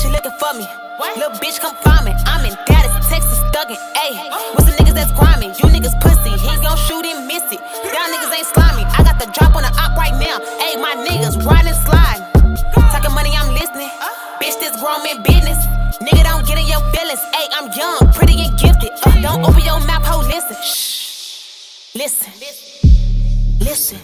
she looking for me. Little bitch, come find me. I'm in Dallas, Texas, thuggin', ayy. With some niggas that's grimy, you niggas pussy. He gon' shoot and miss it. Y'all niggas ain't slimy. I got the drop on the op right now. Ayy, my niggas riding slide. Talking money, I'm listening. Bitch, this grown man business. Nigga, don't get in your feelings. Ayy, I'm young, pretty and gifted. Don't open your mouth, ho, listen. Shh. Listen. Listen.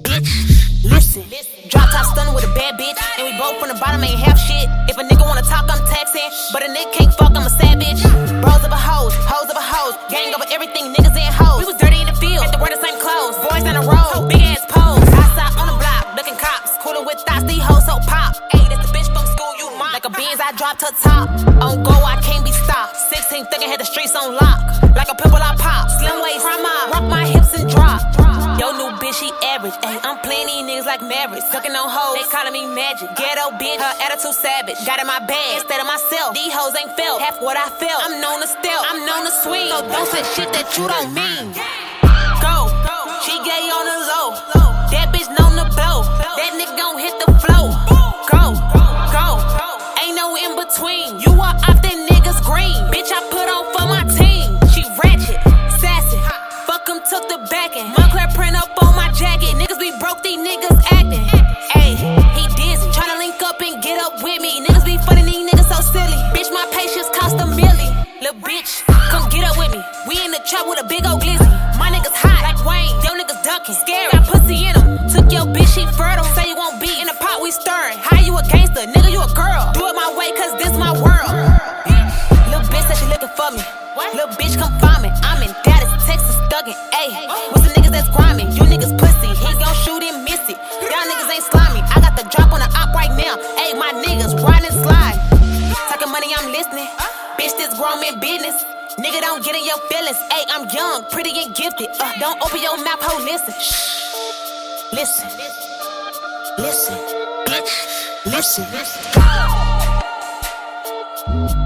Listen. Drop top stunning with a bad bitch. And we both from the bottom ain't half shit. If a nigga wanna talk, I'm taxing. But a nigga can't fuck, I'm a savage. Bros of a hoes of a hoes. Gang over everything, niggas and hoes. We was dirty in the field, had to wear the same clothes. Boys on the road, big ass pose. Outside on the block, looking cops. Cooler with thoughts, these hoes so pop. Ayy, that's the bitch from school, you mock. Like a Benz, I dropped her top. On go, I can't be stopped. 16 thinking had the streets on lock. Like a pimple, I pop. Slim waist, crime mob, rock my hips and drop. Yo, new bitch, she average. Ayy, I'm playing these niggas like Mavericks. Sucking on hoes, they calling me magic. Ghetto bitch, her attitude savage. Got in my bag instead of myself. These hoes ain't felt half what I felt. I'm known to steal, I'm known to swing. So don't say shit that you don't mean. Go, she gay on the low. That bitch known to blow. That nigga gon' hit the flow. Go, ain't no in between. You are off that nigga's green. Bitch, I put on for my team. She ratchet, sassy. Fuck him, took the backing. Montclair print up on my jacket. Niggas be broke, these niggas acting. Ayy, he dizzy. Tryna link up and get up with me. Niggas be funny, these niggas so silly. Bitch, my patience cost a milli. Lil' bitch, come get up with me. We in the trap with a big old glizzy. My niggas hot like Wayne. Yo niggas ducking. Scary, got pussy in them. Took your bitch, she fertile. Say you won't be in the pot, we stirring. How you a gangster? Nigga, you a girl. Do it my way, cause this my world. Lil' bitch said she looking for me. Lil' bitch, come find me. I'm in Dallas, Texas, thuggin', ayy. With some niggas that's grimy, you niggas pussy. He gon' shoot and miss it. Y'all niggas ain't slimy. I got the drop on the op right now. Ayy, my niggas riding slide. Talking money, I'm listening. Bitch, this grown man business. Nigga, don't get in your feelings. Ayy, I'm young, pretty and gifted. Don't open your mouth, ho, listen. Shh. Listen. Listen. Bitch, listen.